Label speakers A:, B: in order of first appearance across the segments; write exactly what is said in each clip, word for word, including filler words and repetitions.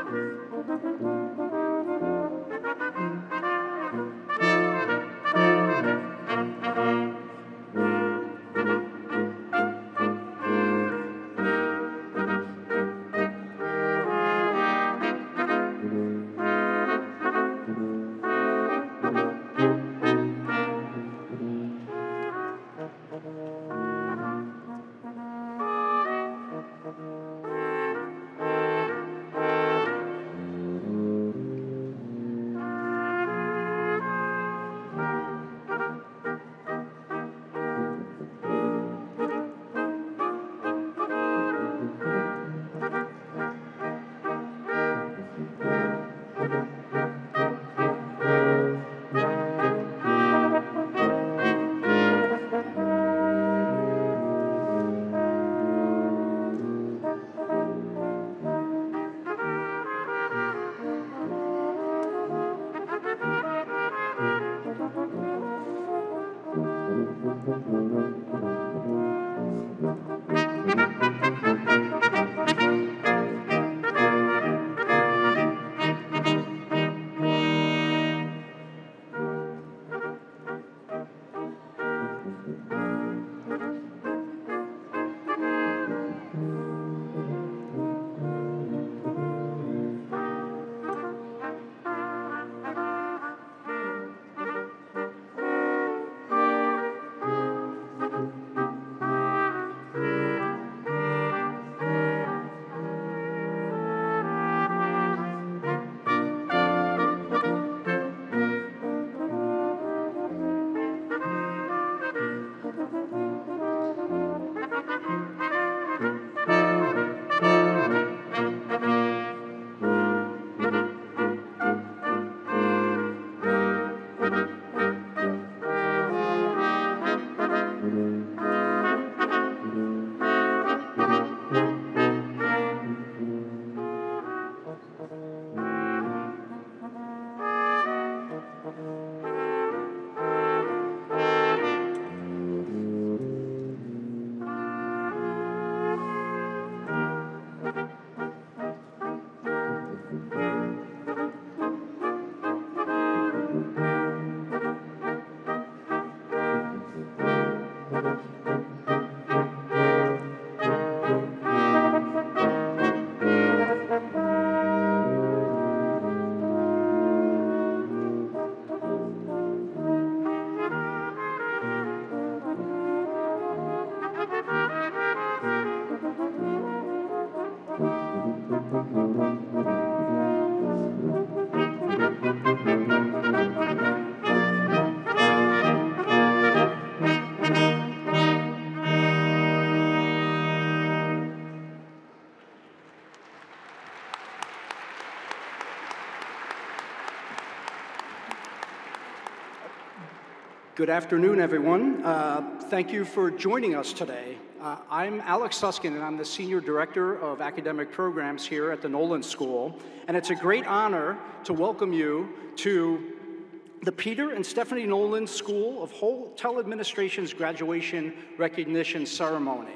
A: Good afternoon, everyone. Uh, thank you for joining us today. Uh, I'm Alex Suskin, and I'm the Senior Director of Academic Programs here at the Nolan School. And it's a great honor to welcome you to the Peter and Stephanie Nolan School of Hotel Administration's graduation recognition ceremony.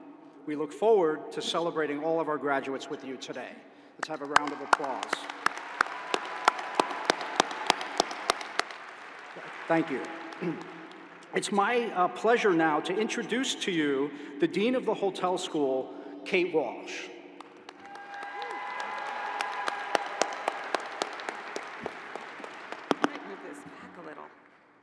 A: We look forward to celebrating all of our graduates with you today. Let's have a round of applause. Thank you. It's my uh, pleasure now to introduce to you the Dean of the Hotel School, Kate Walsh.
B: I might move this back a little.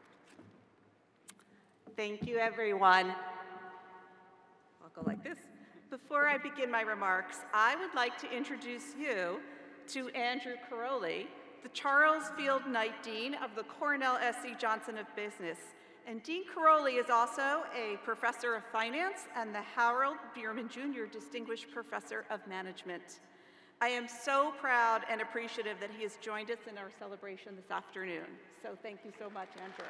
B: Thank you, everyone. I'll go like this. Before I begin my remarks, I would like to introduce you to Andrew Caroli, the Charles Field Knight Dean of the Cornell S C Johnson of Business. And Dean Caroli is also a professor of finance and the Harold Bierman Junior Distinguished Professor of Management. I am so proud and appreciative that he has joined us in our celebration this afternoon. So thank you so much, Andrew.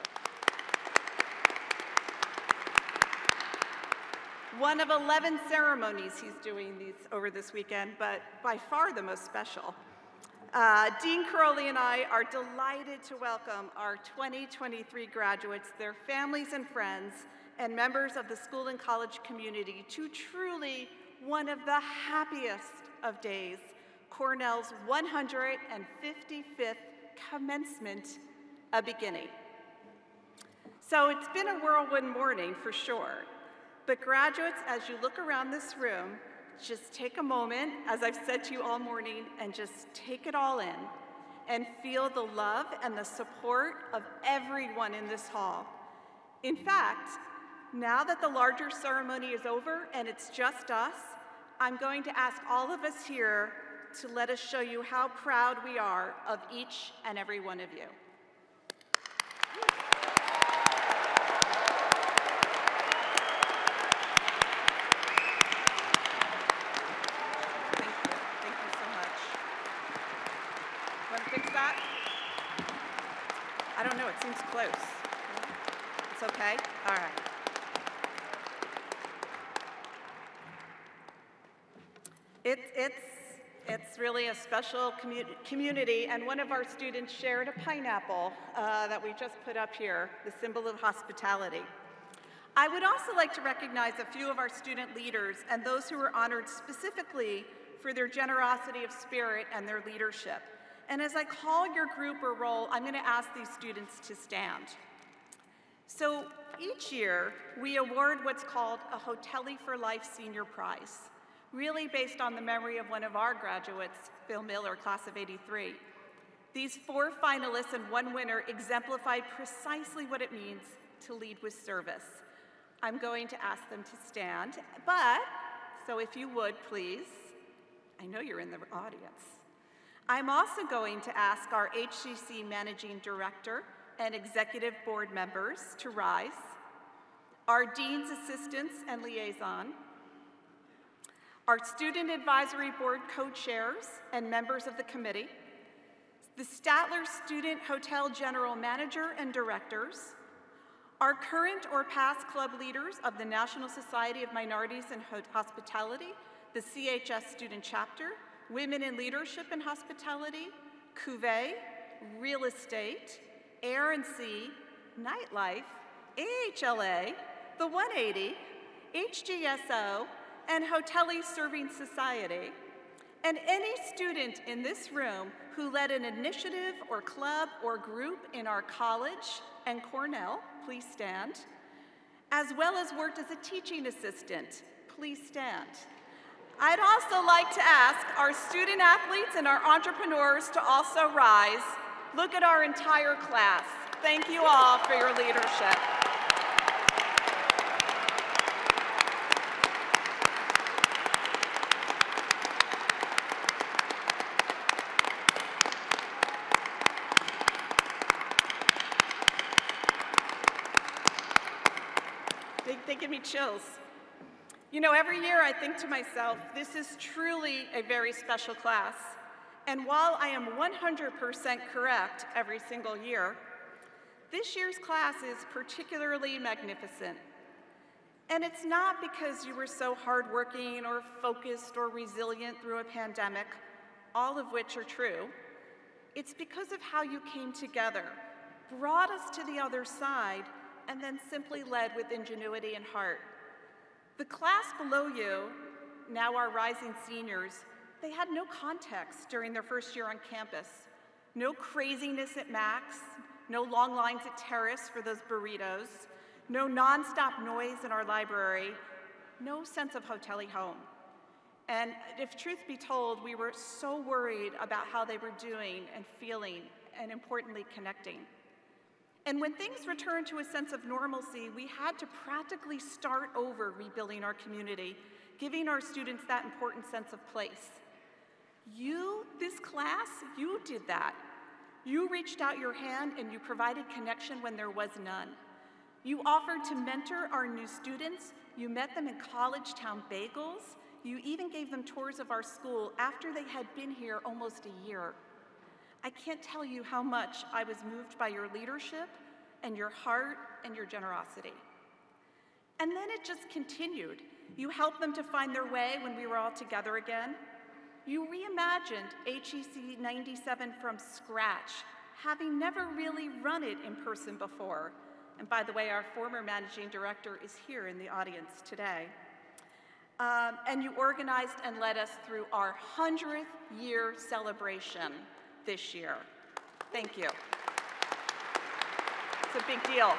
B: One of eleven ceremonies he's doing these over this weekend, but by far the most special. Uh, Dean Caroli and I are delighted to welcome our twenty twenty-three graduates, their families and friends, and members of the school and college community to truly one of the happiest of days, Cornell's one hundred fifty-fifth commencement a beginning. So it's been a whirlwind morning for sure. But graduates, as you look around this room, just take a moment, as I've said to you all morning, and just take it all in and feel the love and the support of everyone in this hall. In fact, now that the larger ceremony is over and it's just us, I'm going to ask all of us here to let us show you how proud we are of each and every one of you. I don't know, it seems close. It's okay? All right. It's, it's, it's really a special commu community, and one of our students shared a pineapple uh, that we just put up here, the symbol of hospitality. I would also like to recognize a few of our student leaders and those who were honored specifically for their generosity of spirit and their leadership. And as I call your group or role, I'm going to ask these students to stand. So each year, we award what's called a Hotelli for Life Senior Prize, really based on the memory of one of our graduates, Phil Miller, class of eighty-three. These four finalists and one winner exemplified precisely what it means to lead with service. I'm going to ask them to stand, but, so if you would, please, I know you're in the audience. I'm also going to ask our H C C Managing Director and Executive Board members to rise, our Dean's Assistants and Liaison, our Student Advisory Board co-chairs and members of the committee, the Statler Student Hotel General Manager and Directors, our current or past club leaders of the National Society of Minorities in Hospitality, the C H S Student Chapter, Women in Leadership and Hospitality, Cuvée, Real Estate, Air and Sea, Nightlife, A H L A, the one eighty, H G S O, and Hotelli Serving Society, and any student in this room who led an initiative or club or group in our college and Cornell, please stand, as well as worked as a teaching assistant, please stand. I'd also like to ask our student athletes and our entrepreneurs to also rise. Look at our entire class. Thank you all for your leadership. They, they give me chills. You know, every year I think to myself, this is truly a very special class. And while I am one hundred percent correct every single year, this year's class is particularly magnificent. And it's not because you were so hardworking or focused or resilient through a pandemic, all of which are true. It's because of how you came together, brought us to the other side, and then simply led with ingenuity and heart. The class below you, now our rising seniors, they had no context during their first year on campus. No craziness at Max, no long lines at Terrace for those burritos, no nonstop noise in our library, no sense of Hotelli home. And if truth be told, we were so worried about how they were doing and feeling, and importantly, connecting. And when things returned to a sense of normalcy, we had to practically start over rebuilding our community, giving our students that important sense of place. You, this class, you did that. You reached out your hand and you provided connection when there was none. You offered to mentor our new students. You met them in College Town Bagels. You even gave them tours of our school after they had been here almost a year. I can't tell you how much I was moved by your leadership and your heart and your generosity. And then it just continued. You helped them to find their way when we were all together again. You reimagined H E C ninety-seven from scratch, having never really run it in person before. And by the way, our former managing director is here in the audience today. Um, and you organized and led us through our hundredth year celebration this year. Thank you. It's a big deal.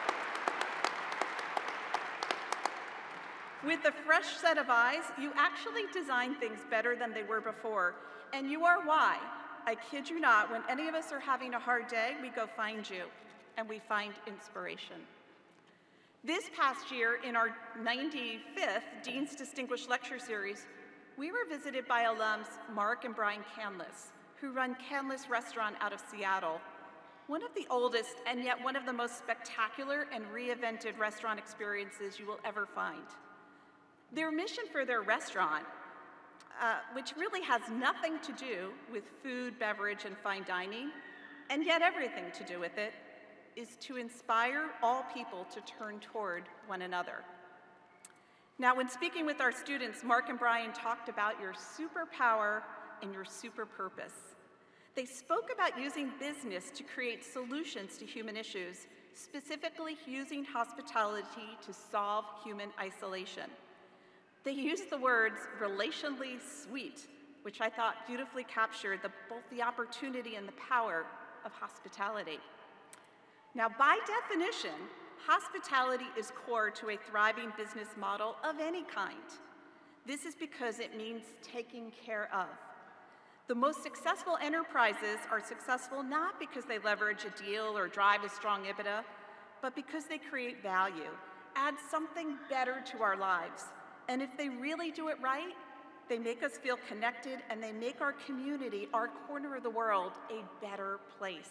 B: With a fresh set of eyes, you actually design things better than they were before. And you are why, I kid you not, when any of us are having a hard day, we go find you, and we find inspiration. This past year, in our ninety-fifth Dean's Distinguished Lecture Series, we were visited by alums Mark and Brian Canlis, who run Canlis Restaurant out of Seattle, one of the oldest and yet one of the most spectacular and reinvented restaurant experiences you will ever find. Their mission for their restaurant, uh, which really has nothing to do with food, beverage, and fine dining, and yet everything to do with it, is to inspire all people to turn toward one another. Now, when speaking with our students, Mark and Brian talked about your superpower and your super purpose. They spoke about using business to create solutions to human issues, specifically using hospitality to solve human isolation. They used the words relationally sweet, which I thought beautifully captured the, both the opportunity and the power of hospitality. Now, by definition, hospitality is core to a thriving business model of any kind. This is because it means taking care of. The most successful enterprises are successful not because they leverage a deal or drive a strong EBITDA, but because they create value, add something better to our lives. And if they really do it right, they make us feel connected and they make our community, our corner of the world, a better place.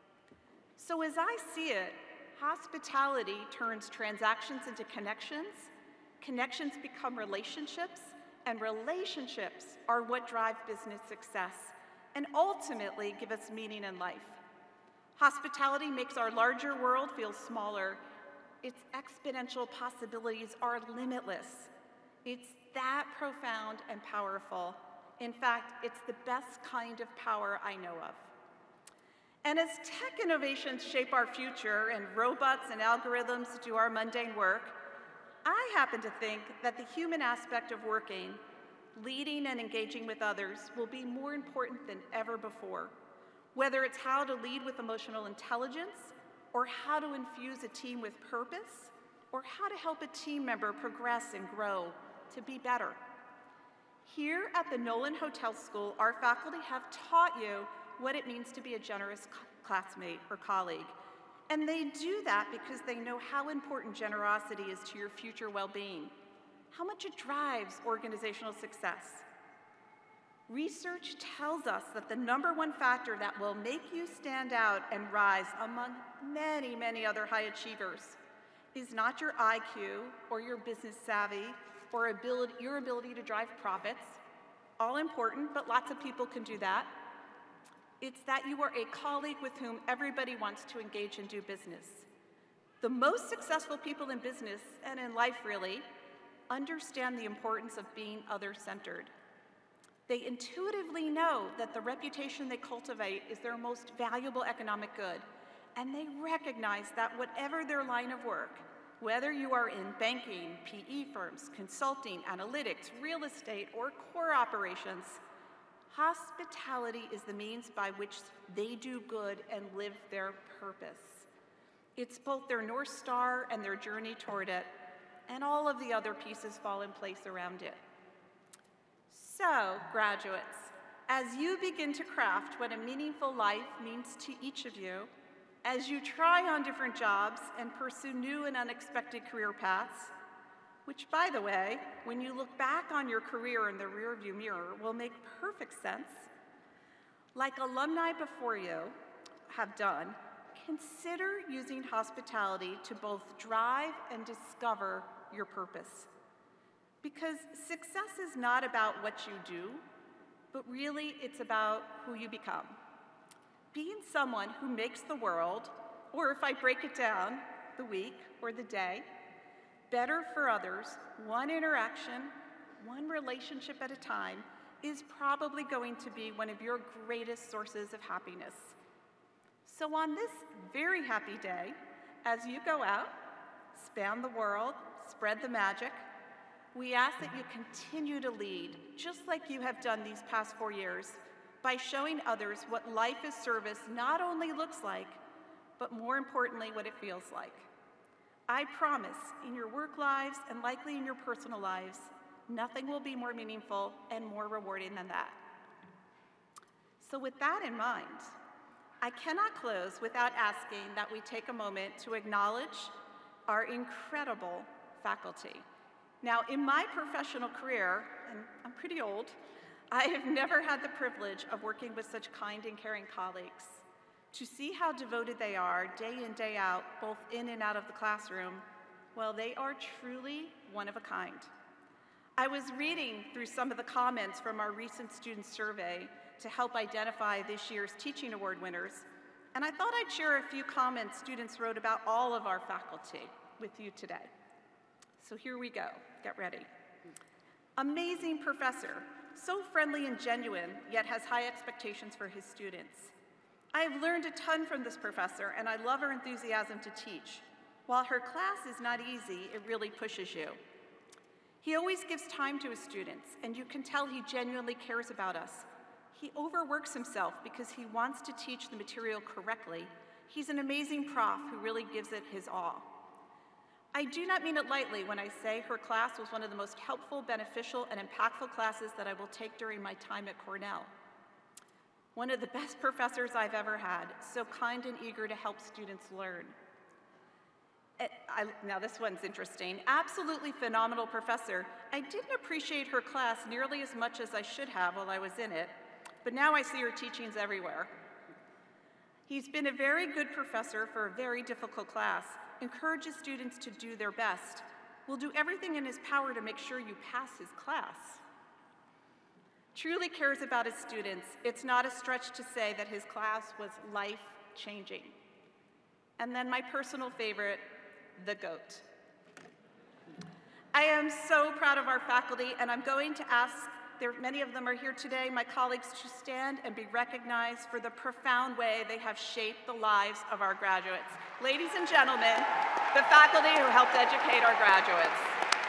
B: So as I see it, hospitality turns transactions into connections, connections become relationships, and relationships are what drive business success and ultimately give us meaning in life. Hospitality makes our larger world feel smaller. Its exponential possibilities are limitless. It's that profound and powerful. In fact, it's the best kind of power I know of. And as tech innovations shape our future and robots and algorithms do our mundane work, I happen to think that the human aspect of working, leading and engaging with others, will be more important than ever before. Whether it's how to lead with emotional intelligence, or how to infuse a team with purpose, or how to help a team member progress and grow to be better. Here at the Nolan Hotel School, our faculty have taught you what it means to be a generous classmate or colleague. And they do that because they know how important generosity is to your future well-being, how much it drives organizational success. Research tells us that the number one factor that will make you stand out and rise among many, many other high achievers is not your I Q or your business savvy or ability, your ability to drive profits, all important, but lots of people can do that. It's that you are a colleague with whom everybody wants to engage and do business. The most successful people in business, and in life really, understand the importance of being other-centered. They intuitively know that the reputation they cultivate is their most valuable economic good, and they recognize that whatever their line of work, whether you are in banking, P E firms, consulting, analytics, real estate, or core operations, hospitality is the means by which they do good and live their purpose. It's both their North Star and their journey toward it, and all of the other pieces fall in place around it. So, graduates, as you begin to craft what a meaningful life means to each of you, as you try on different jobs and pursue new and unexpected career paths, which, by the way, when you look back on your career in the rearview mirror, will make perfect sense, like alumni before you have done, consider using hospitality to both drive and discover your purpose. Because success is not about what you do, but really it's about who you become. Being someone who makes the world, or if I break it down, the week or the day, better for others, one interaction, one relationship at a time, is probably going to be one of your greatest sources of happiness. So on this very happy day, as you go out, span the world, spread the magic, we ask that you continue to lead, just like you have done these past four years, by showing others what life as service not only looks like, but more importantly, what it feels like. I promise, in your work lives and likely in your personal lives, nothing will be more meaningful and more rewarding than that. So with that in mind, I cannot close without asking that we take a moment to acknowledge our incredible faculty. Now, in my professional career, and I'm pretty old, I have never had the privilege of working with such kind and caring colleagues. To see how devoted they are day in, day out, both in and out of the classroom, well, they are truly one of a kind. I was reading through some of the comments from our recent student survey to help identify this year's Teaching Award winners, and I thought I'd share a few comments students wrote about all of our faculty with you today. So here we go, get ready. Amazing professor, so friendly and genuine, yet has high expectations for his students. I have learned a ton from this professor, and I love her enthusiasm to teach. While her class is not easy, it really pushes you. He always gives time to his students, and you can tell he genuinely cares about us. He overworks himself because he wants to teach the material correctly. He's an amazing prof who really gives it his all. I do not mean it lightly when I say her class was one of the most helpful, beneficial, and impactful classes that I will take during my time at Cornell. One of the best professors I've ever had, so kind and eager to help students learn. I, now this one's interesting. Absolutely phenomenal professor. I didn't appreciate her class nearly as much as I should have while I was in it, but now I see her teachings everywhere. He's been a very good professor for a very difficult class, encourages students to do their best, will do everything in his power to make sure you pass his class. Truly cares about his students. It's not a stretch to say that his class was life-changing. And then my personal favorite, the GOAT. I am so proud of our faculty, and I'm going to ask, there, many of them are here today, my colleagues, to stand and be recognized for the profound way they have shaped the lives of our graduates. Ladies and gentlemen, the faculty who helped educate our graduates.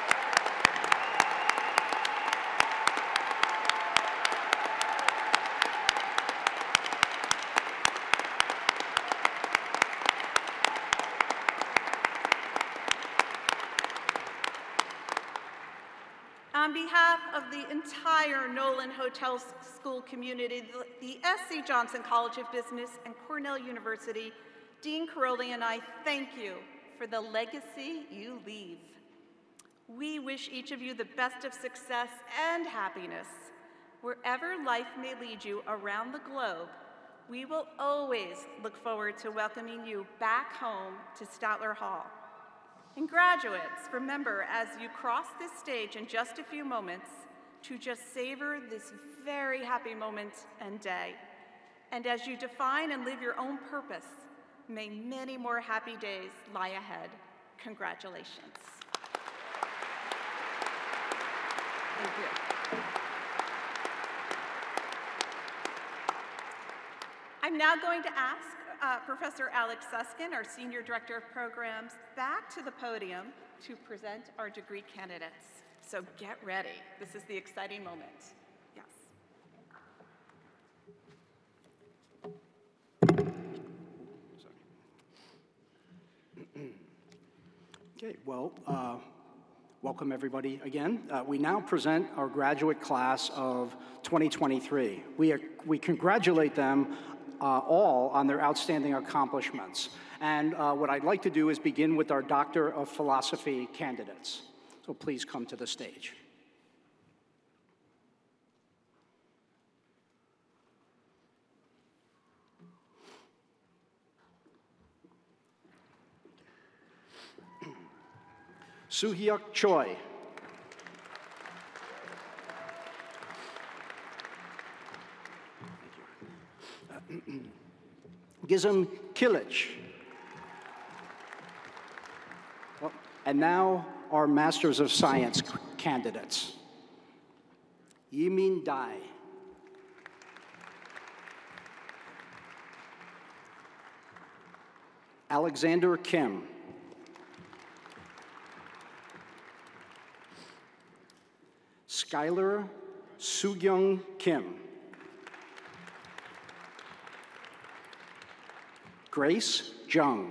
B: On behalf of the entire Nolan Hotel School community, the S C Johnson College of Business and Cornell University, Dean Karolyi and I thank you for the legacy you leave. We wish each of you the best of success and happiness. Wherever life may lead you around the globe, we will always look forward to welcoming you back home to Statler Hall. And graduates, remember as you cross this stage in just a few moments to just savor this very happy moment and day. And as you define and live your own purpose, may many more happy days lie ahead. Congratulations. Thank you. I'm now going to ask Uh, Professor Alex Susskind, our Senior Director of Programs, back to the podium to present our degree candidates. So get ready. This is the exciting moment. Yes.
A: Sorry. Okay, well, uh, welcome everybody again. Uh, we now present our graduate class of twenty twenty-three. We, are, we congratulate them Uh, all on their outstanding accomplishments. And uh, what I'd like to do is begin with our Doctor of Philosophy candidates. So please come to the stage. Soo-Hyuk Choi. Gizem Kilich. Well, and now our Masters of Science candidates. Yimin Dai. Alexander Kim. Skylar Soogyung Kim. Grace Jung.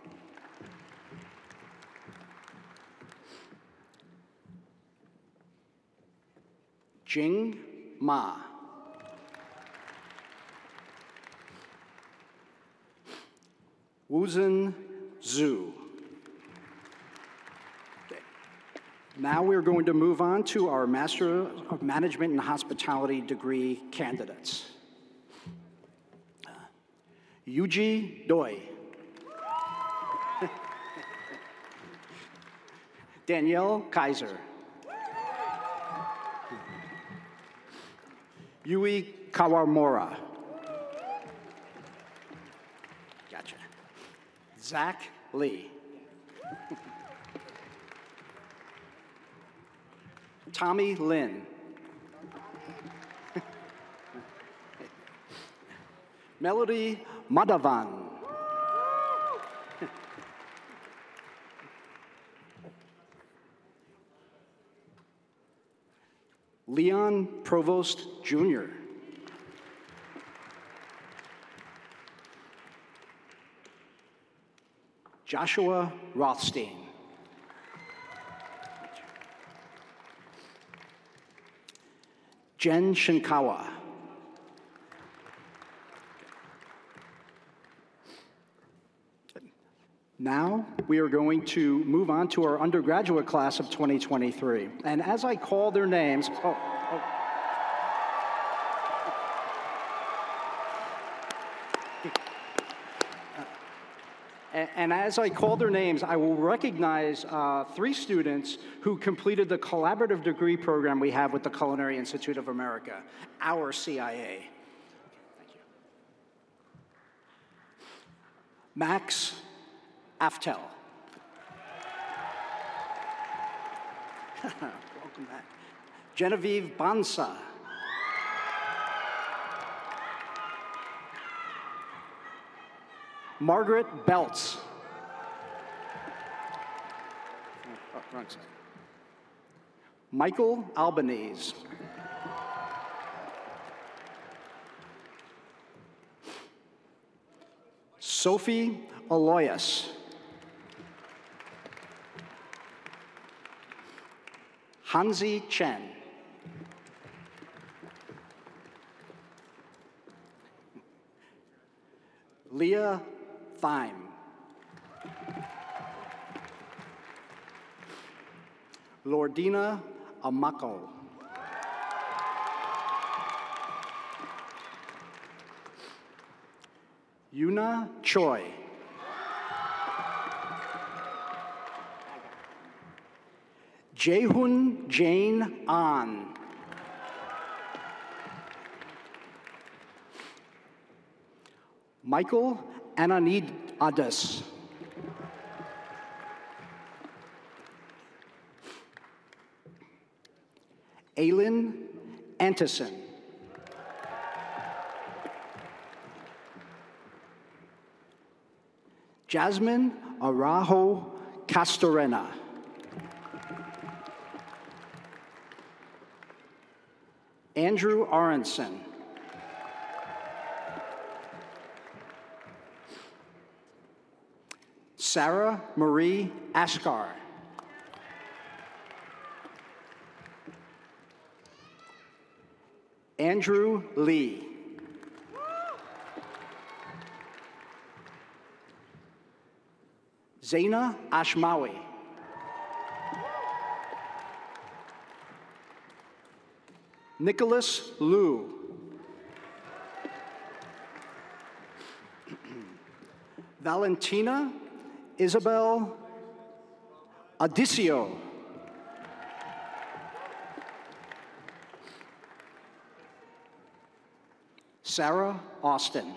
A: Jing Ma. Wuzhen Zhu. Okay. Now we're going to move on to our Master of Management and Hospitality degree candidates. Uh, Yuji Doi. Danielle Kaiser. Yui Kawamura. Gotcha. Zach Lee. Tommy Lin. Melody Madhavan. Leon Provost Junior Joshua Rothstein. Jen Shinkawa. Now we are going to move on to our undergraduate class of twenty twenty-three. And as I call their names, oh, oh. And as I call their names, I will recognize uh, three students who completed the collaborative degree program we have with the Culinary Institute of America, our C I A. Thank you. Max Aftel. Welcome back. Genevieve Bansa. Margaret Belts. Oh, wrong side. Michael Albanese. Sophie Aloyas. Hanzi Chen. Leah Thyme. Lordina Amako. Yuna Choi. Jehun Jane An. Michael Ananiadis. Aylin Antison. Jasmine Arajo Castorena. Andrew Aronson. Sarah Marie Askar. Andrew Lee. Zaina Ashmawi. Nicholas Liu. Valentina Isabel Adicio. Sarah Austin.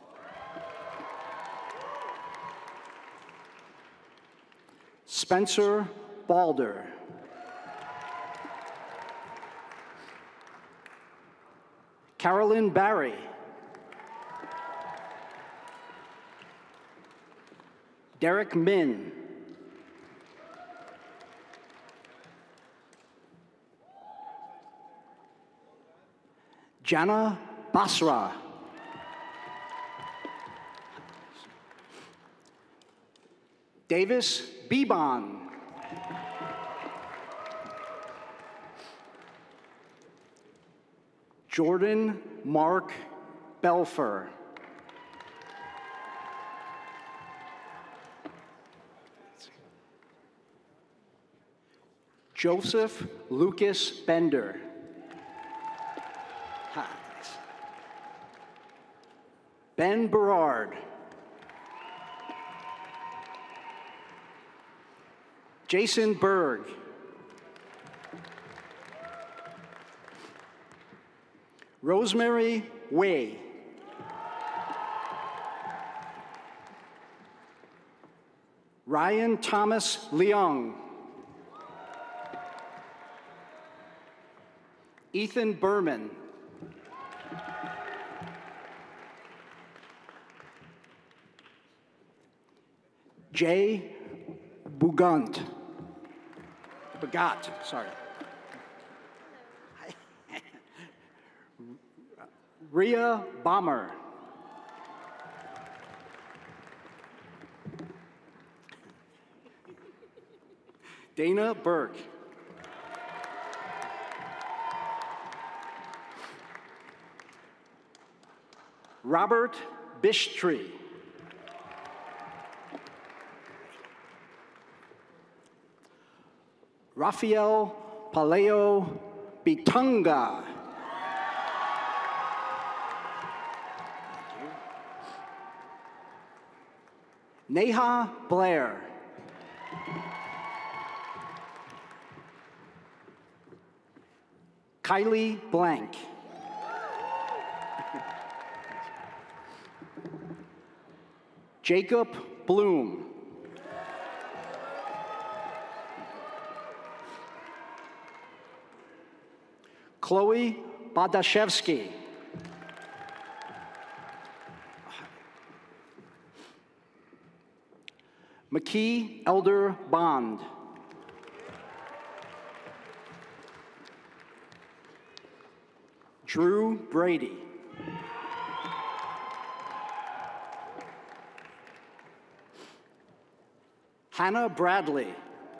A: Spencer Balder. Carolyn Barry. Derek Min. Jana Basra. Davis Beban. Jordan Mark Belfer. Joseph Lucas Bender. Ha, nice. Ben Berard. Jason Berg. Rosemary Way. Ryan Thomas Leung. Ethan Berman. Jay Bugant. Bagat, sorry. Rhea Bomber. Dana Burke. Robert Bishtree. Rafael Paleo Bitunga. Neha Blair. Kylie Blank. Jacob Bloom. Chloe Badashevsky. McKee Elder Bond. Drew Brady. Hannah Bradley.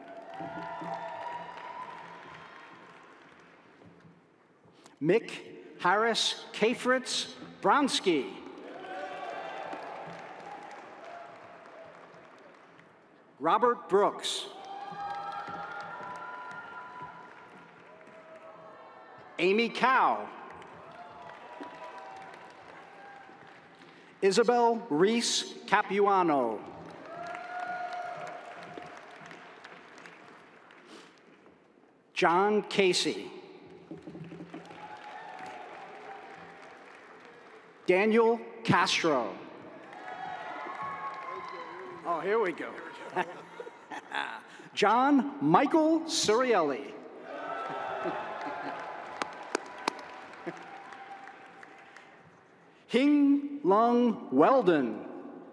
A: Mick Harris Kafritz Bronsky. Robert Brooks. Amy Cow. Isabel Reese Capuano. John Casey. Daniel Castro. Oh, here we go. John Michael Surielli. Hing Lung Weldon.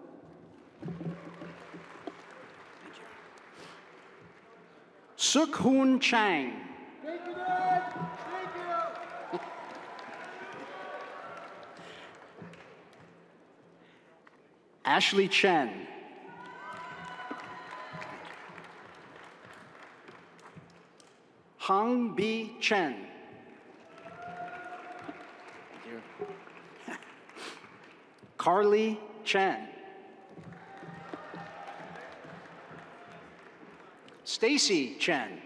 A: Suk Hoon Chang.
C: Thank you, Dad. Thank you.
A: Ashley Chen. Hong Bi Chen. Thank you. Carly Chen. Stacy Chen.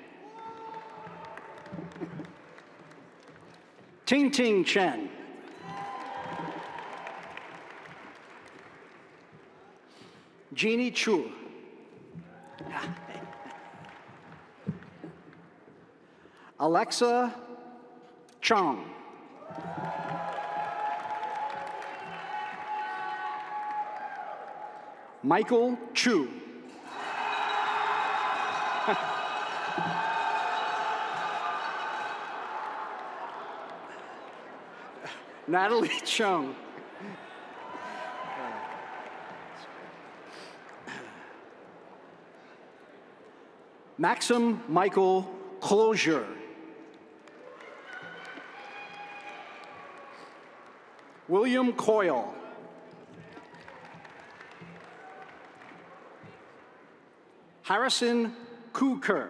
A: Ting Ting Chen. Jeannie Chu. Alexa Chong. Michael Chu. Natalie Chung. Maxim Michael Closure. William Coyle. Harrison Cooker.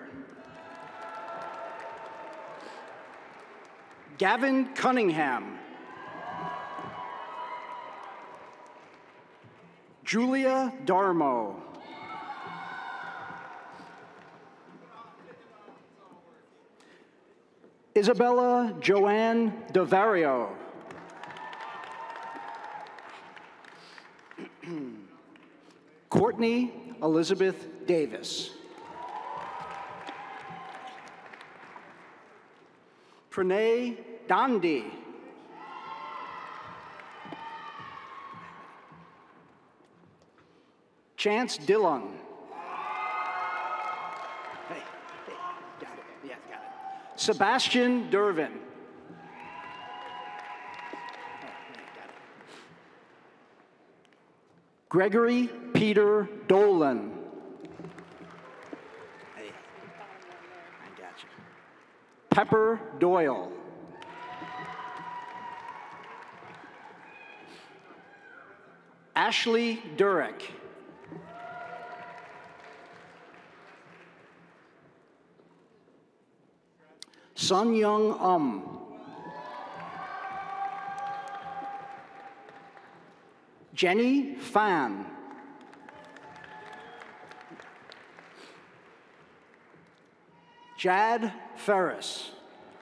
A: Gavin Cunningham. Julia Darmo. Isabella Joanne DeVario. Courtney Elizabeth Davis. Pranay Dandi. Chance Dillon. Hey, hey, got it. Yeah, got it. Sebastian Dervin. Gregory Peter Dolan. Hey, I got you. Pepper Doyle. Ashley Durek. Sun Young Um. Jenny Fan. Jad Ferris.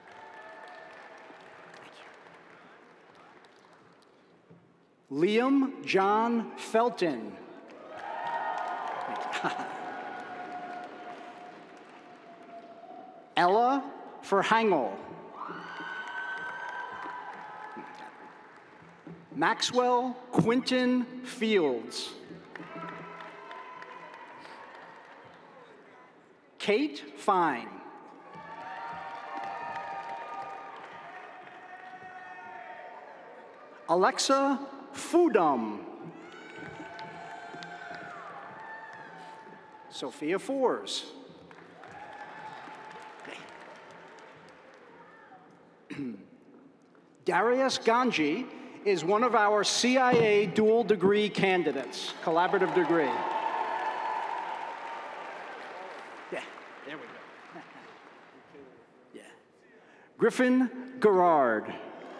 A: Liam John Felton. Ella Verhangel. Maxwell Quinton Fields. Kate Fine. Alexa Fudum. Sophia Fours. Darius Ganji is one of our C I A dual degree candidates, collaborative degree. Yeah, there we go. Yeah. Griffin Gerard.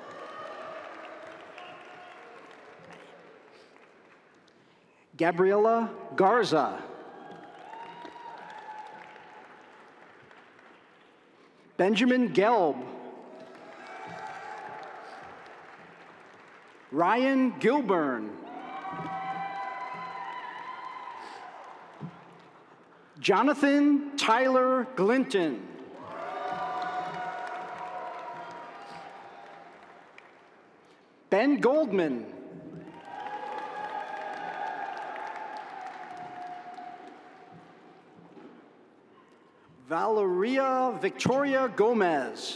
A: Gabriela Garza. Benjamin Gelb. Ryan Gilburn. Jonathan Tyler Glinton. Ben Goldman. Valeria Victoria Gomez.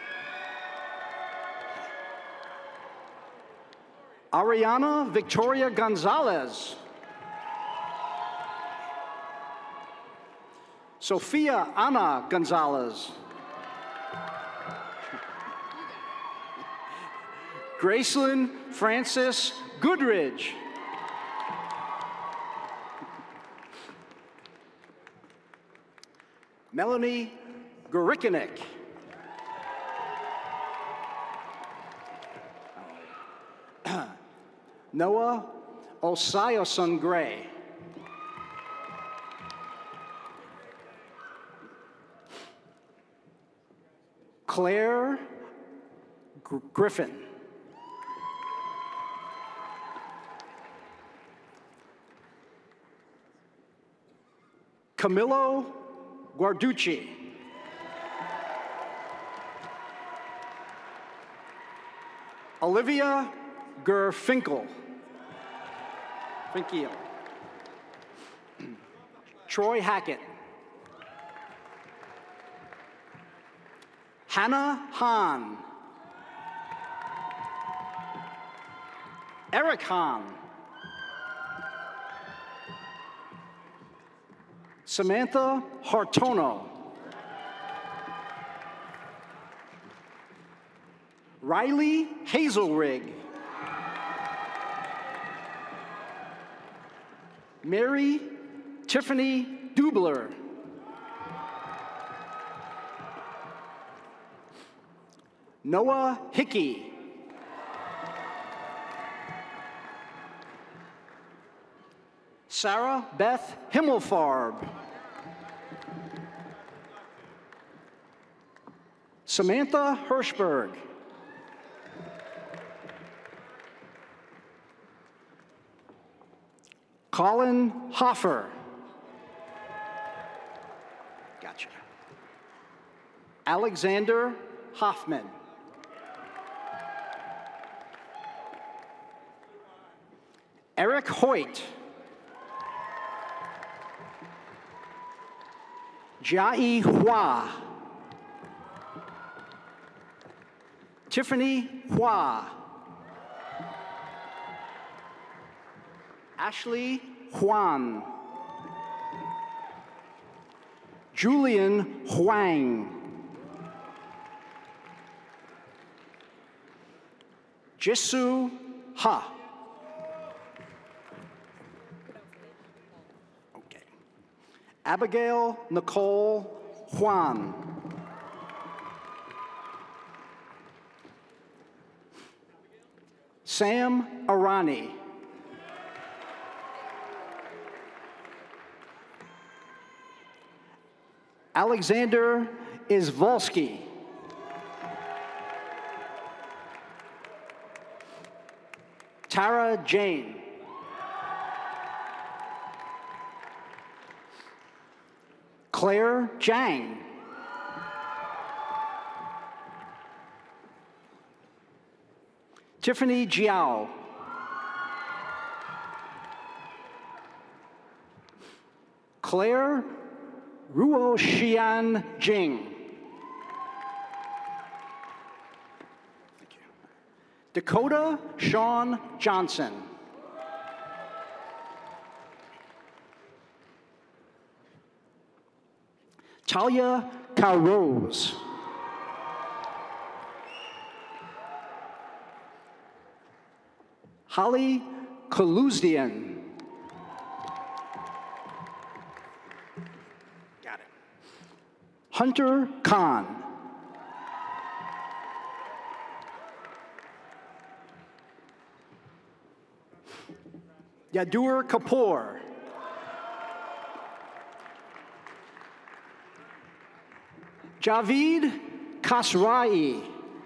A: Ariana Victoria Gonzalez. Sophia Ana Gonzalez. Gracelyn Francis Goodridge. Melanie Gorikanek. Noah Osiason Gray. Claire Gr- Griffin. Camilo Guarducci. Olivia Gerfinkel. Finkiel. Troy Hackett. Hannah Hahn. Eric Hahn. Samantha Hartono. Riley Hazelrig. Mary Tiffany Dubler. Noah Hickey. Sarah Beth Himmelfarb. Samantha Hirschberg. Colin Hoffer. Gotcha. Alexander Hoffman. Eric Hoyt. Jai Hua. Tiffany Hua. Ashley Huan. Julian Huang. Jisoo Ha. Okay. Abigail Nicole Huan. Sam Arani. Alexander Izvolsky. Tara Jane. Claire Jang. Tiffany Jiao. Claire Ruo Xian Jing. Thank you. Dakota Sean Johnson. Talia Carrose. Holly Kaluzdian. Got it. Hunter Khan. Yadur Kapoor. Javeed Kasrai.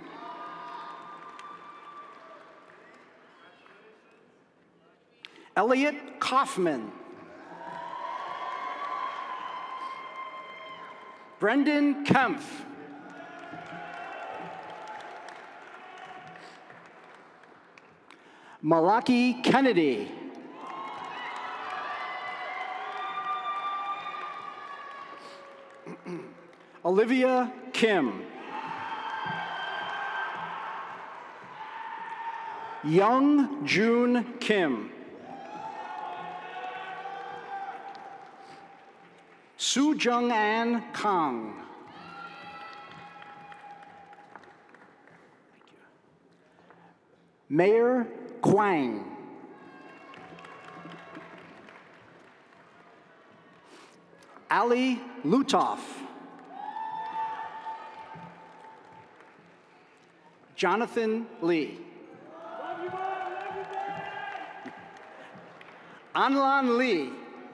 A: Elliot Kaufman. Brendan Kempf. Malaki Kennedy. Olivia Kim. Young June Kim. Su Jung An Kang. Thank you. Mayor Kwang. Ali Lutoff. Jonathan Lee. Anlan Lee.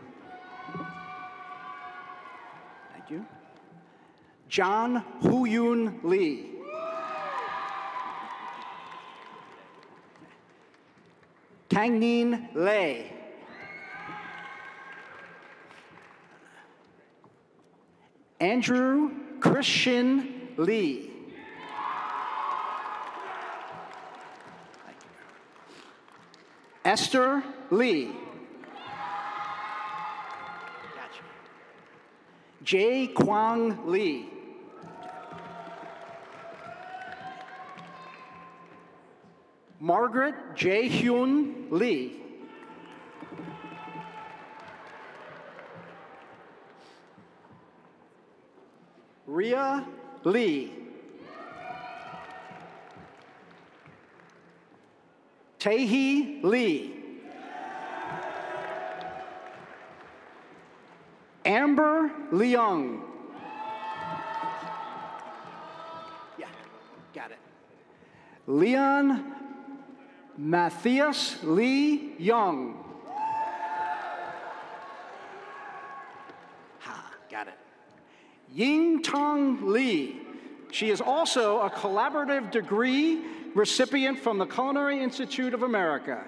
A: Thank you. John Huyun Lee. Kangnin Lei. Andrew Christian Lee. Esther Lee. Gotcha. Jae Kwang Lee. Margaret Jae Hyun Lee. Ria Lee. Tae-hee Lee. Amber Leung. Yeah, got it. Leon Matthias Lee Young. Ha, got it. Ying Tong Lee. She is also a collaborative degree recipient from the Culinary Institute of America.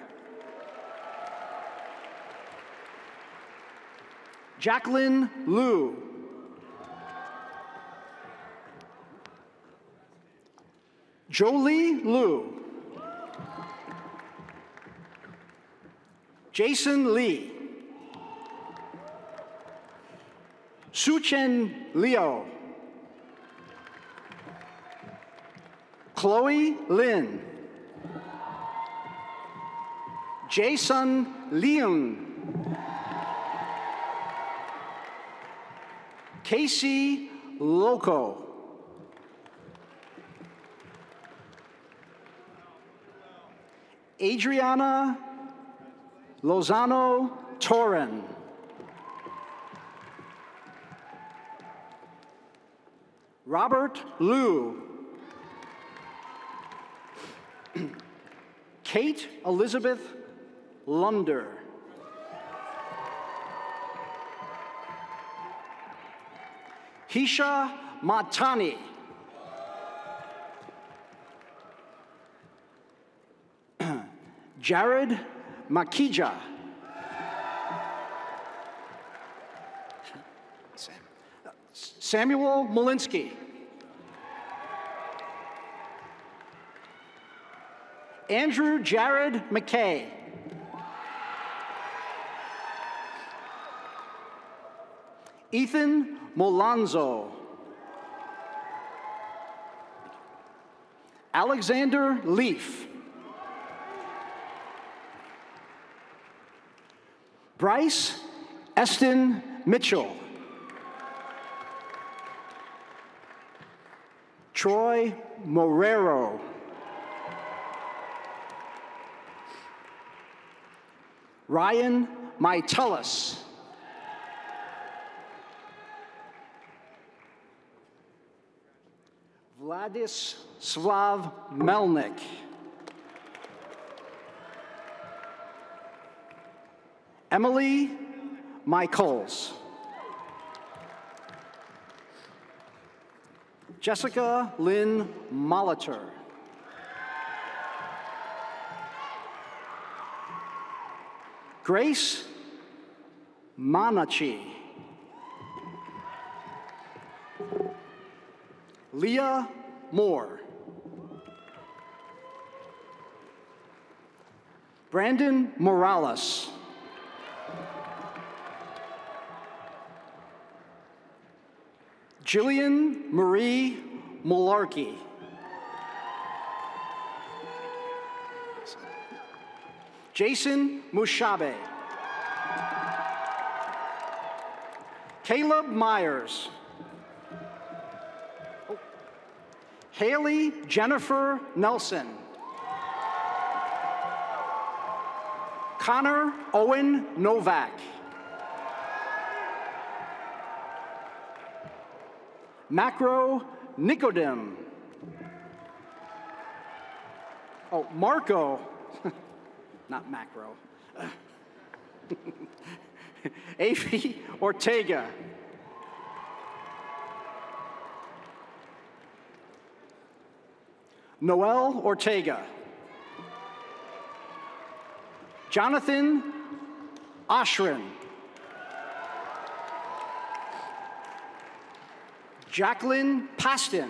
A: Jacqueline Liu. Jolie Liu. Jason Lee. Suchen Liu. Chloe Lin. Jason Leung. Casey Loco. Adriana Lozano Torren. Robert Liu. Kate Elizabeth Lunder. Hisha Matani. Jared Makija. Samuel Malinsky. Andrew Jared McKay. Ethan Molanzo. Alexander Leaf. Bryce Eston Mitchell. Troy Morero. Ryan Mytelis. Vladislav Melnik. Emily Michaels. Jessica Lynn Molitor. Grace Manachi. Leah Moore. Brandon Morales. Jillian Marie Malarkey. Jason Mushabe. Caleb Myers. Oh. Haley Jennifer Nelson. Connor Owen Novak. Macro Nicodem. Oh, Marco. Not macro. Avi Ortega. Noel Ortega. Jonathan Oshrin. Jacqueline Paston.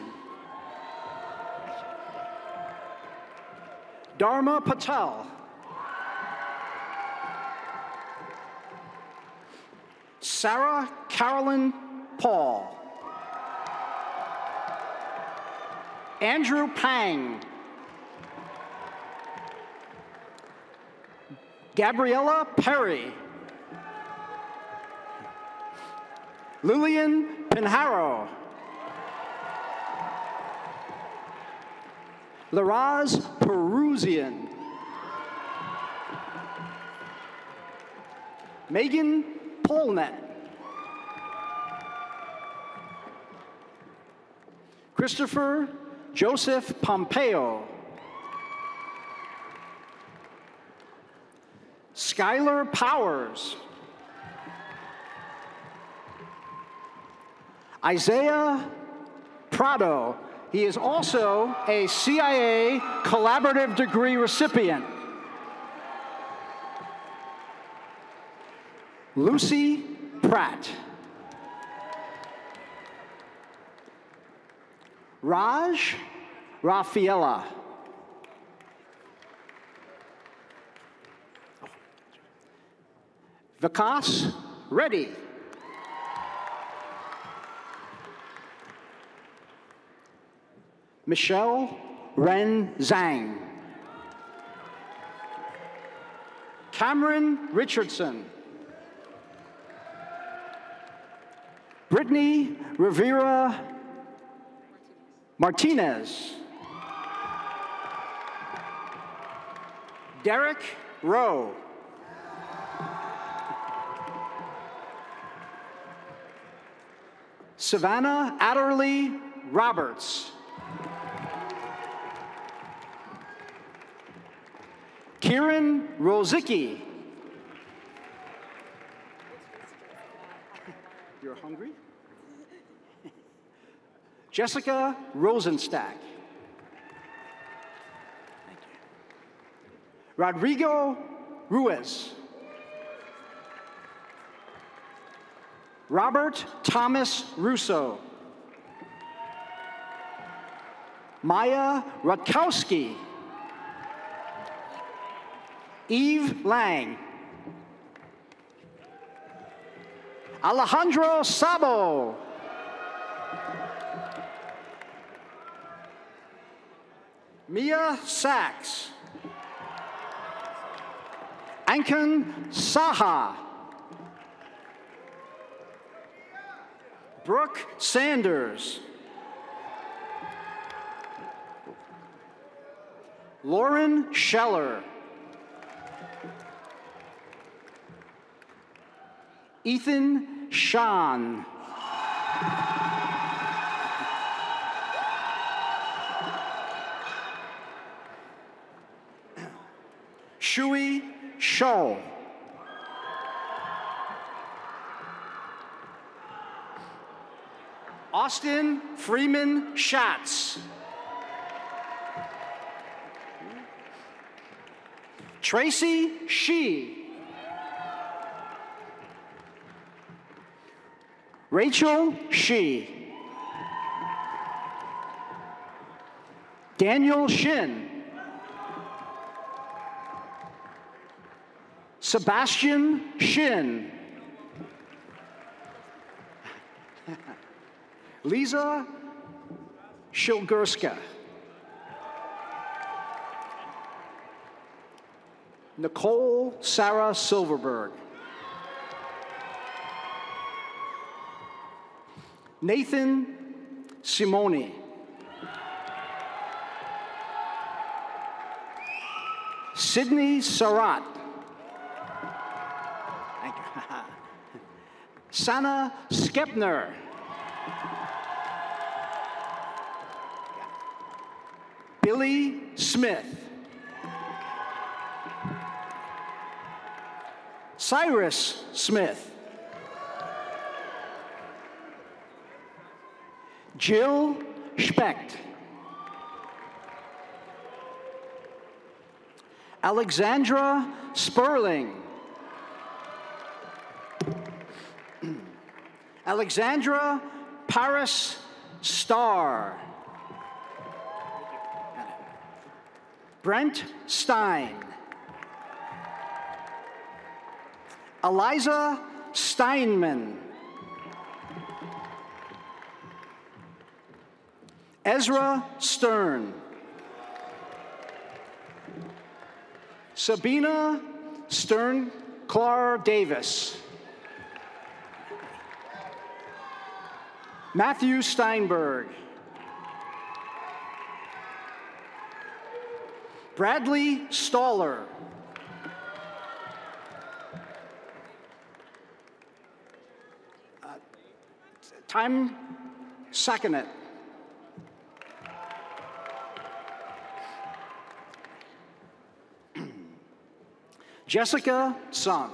A: Dharma Patel. Sarah Carolyn Paul. Andrew Pang. Gabriella Perry. Lillian Pinharo. Laraz Perusian. Megan Polnet. Christopher Joseph Pompeo. Skylar Powers. Isaiah Prado. He is also a C I A collaborative degree recipient. Lucy Pratt. Raj Rafaela. Vikas Reddy. Michelle Ren Zhang. Cameron Richardson. Brittany Rivera Martinez. Derek Rowe. Savannah Adderley Roberts. Kieran Rozicki. You're hungry? Jessica Rosenstack. Thank you. Rodrigo Ruiz. Robert Thomas Russo. Maya Rutkowski. Eve Lang. Alejandro Sabo. Mia Sachs. Ankan Saha. Brooke Sanders. Lauren Scheller. Ethan Sean. Shui Shou. Austin Freeman Schatz. Tracy Shi. Rachel Shi. Daniel Shin. Sebastian Shin. Lisa Shilgurska. Nicole Sarah Silverberg. Nathan Simoni. Sydney Sarat. Thank you. Sana Skepner. Billy Smith. Cyrus Smith. Jill Specht. Alexandra Sperling. Alexandra Paris Starr. Brent Stein. Eliza Steinman. Ezra Stern. Sabina Stern Clar Davis. Matthew Steinberg. Bradley Staller. Uh, Time Sakinet. Jessica Sun.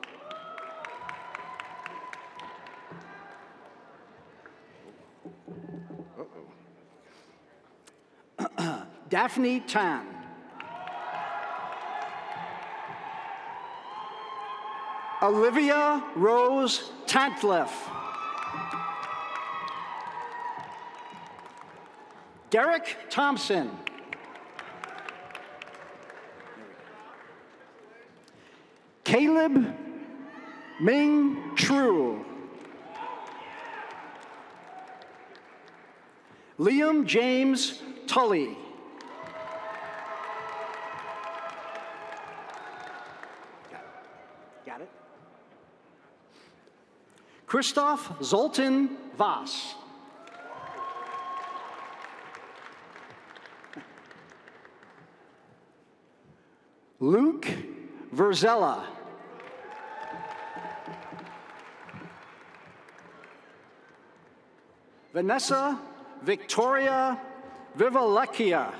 A: Daphne Tan. Olivia Rose Tantliff. Derek Thompson. Caleb Ming True. Liam James Tully. Got it? Christoph Zoltan Voss. Luke Verzella. Vanessa Victoria Vivalecchia.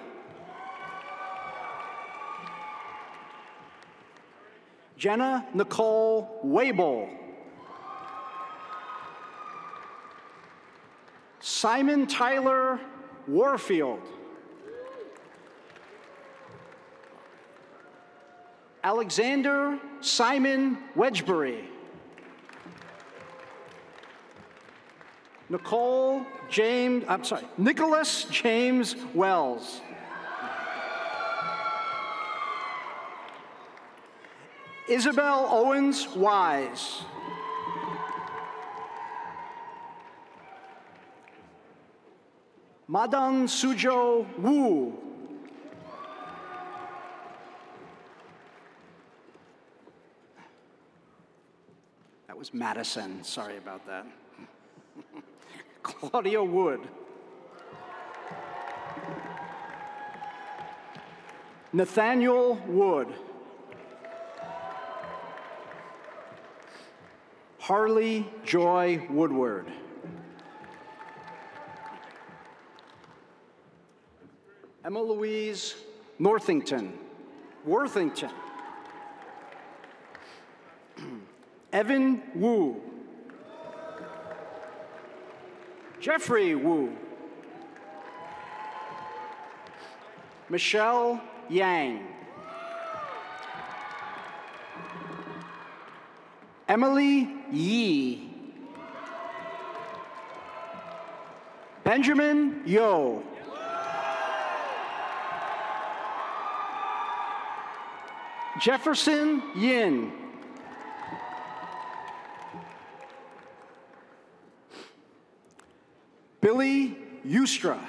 A: Jenna Nicole Wable. Simon Tyler Warfield. Alexander Simon Wedgbury. Nicole James, I'm sorry, Nicholas James Wells. Isabel Owens Wise. Madang Sujo Wu. That was Madison, sorry about that. Claudia Wood. Nathaniel Wood. Harley Joy Woodward. Emma Louise Northington. Worthington. Evan Wu. Jeffrey Wu. Michelle Yang. Emily Yee. Benjamin Yo. Jefferson Yin. Billy Ustra.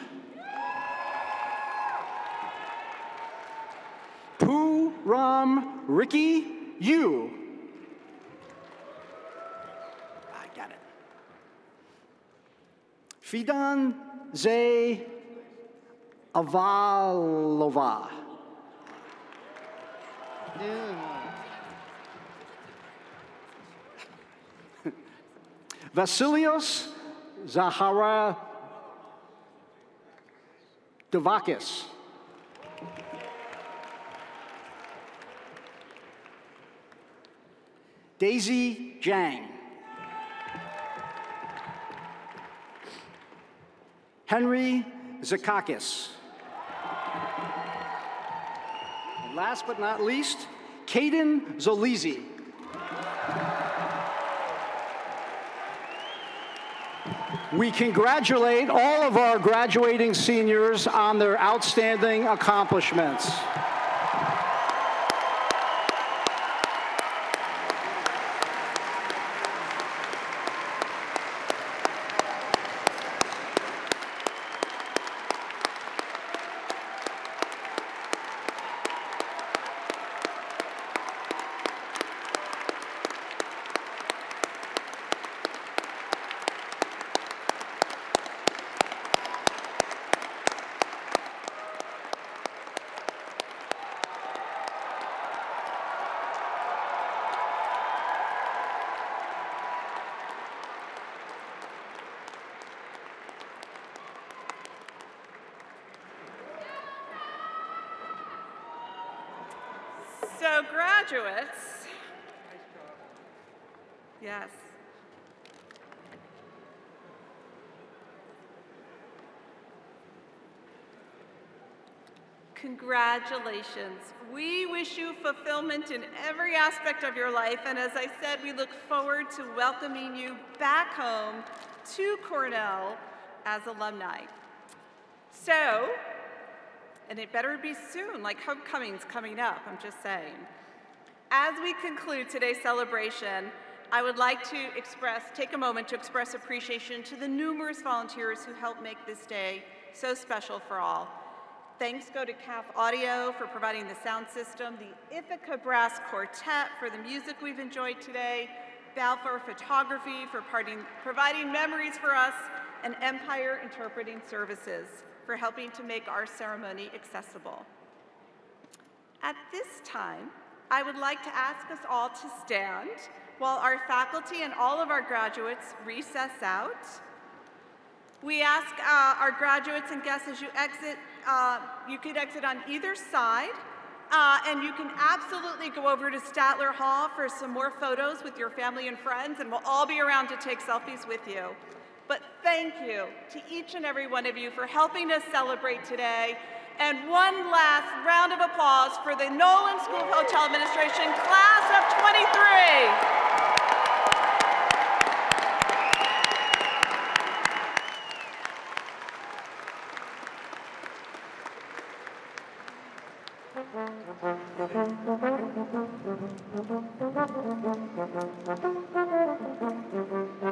A: Poo Ram Ricky Yu. I got it. Fidan Zay Avalova. Vasilios Zahara Devakis. Daisy Jang. Henry Zakakis. And last but not least, Caden Zolizi. We congratulate all of our graduating seniors on their outstanding accomplishments.
B: So graduates, yes. Congratulations. We wish you fulfillment in every aspect of your life, and as I said, we look forward to welcoming you back home to Cornell as alumni. So, and it better be soon, like homecoming's coming up, I'm just saying. As we conclude today's celebration, I would like to express, take a moment to express appreciation to the numerous volunteers who helped make this day so special for all. Thanks go to C A F Audio for providing the sound system, the Ithaca Brass Quartet for the music we've enjoyed today, Balfour Photography for parting, providing memories for us, and Empire Interpreting Services for helping to make our ceremony accessible. At this time, I would like to ask us all to stand while our faculty and all of our graduates recess out. We ask uh, our graduates and guests as you exit, uh, you could exit on either side, uh, and you can absolutely go over to Statler Hall for some more photos with your family and friends, and we'll all be around to take selfies with you. But thank you to each and every one of you for helping us celebrate today. And one last round of applause for the Nolan School of Hotel Administration Class of twenty-three.
D: Thank you.